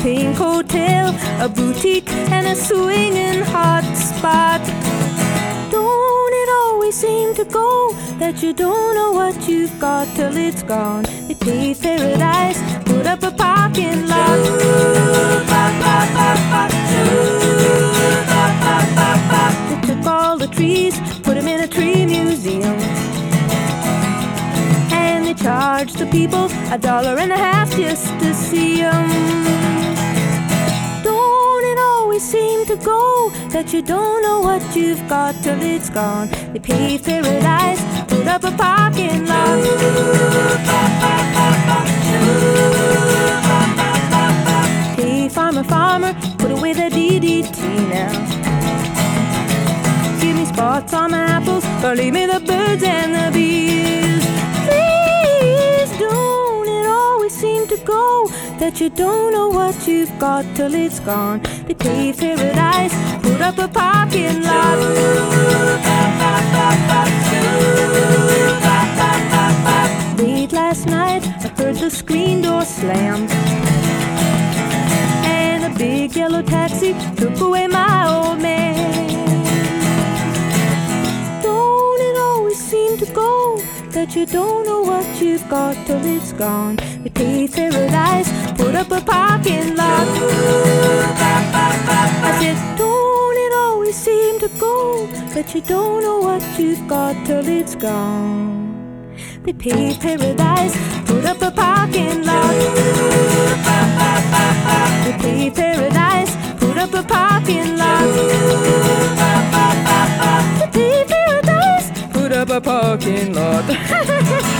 pink hotel, a boutique, and a swinging hot spot. Don't it always seem to go that you don't know what you've got till it's gone? They paved paradise, put up a parking lot. They took all the trees, put them in a tree museum, and they charged the people $1.50 just to see them. Don't it always seem to go that you don't know what you've got till it's gone? They paved paradise, put up a parking lot. Hey, farmer, farmer, put away the DDT now. Give me spots on my apples, or leave me the birds and the bees. Please, don't it always seem to go that you don't know what you've got till it's gone? They paved paradise, put up a parking lot. Late last night, I heard the screen door slam, and a big yellow taxi took away my old man. Don't it always seem to go that you don't know what you've got till it's gone? They paved paradise, put up a parking lot. I said, don't it always seem to go that you don't know what you've got till it's gone? They paved paradise, put up a parking lot. They paved paradise, put up a parking lot. They paved paradise, put up a parking lot.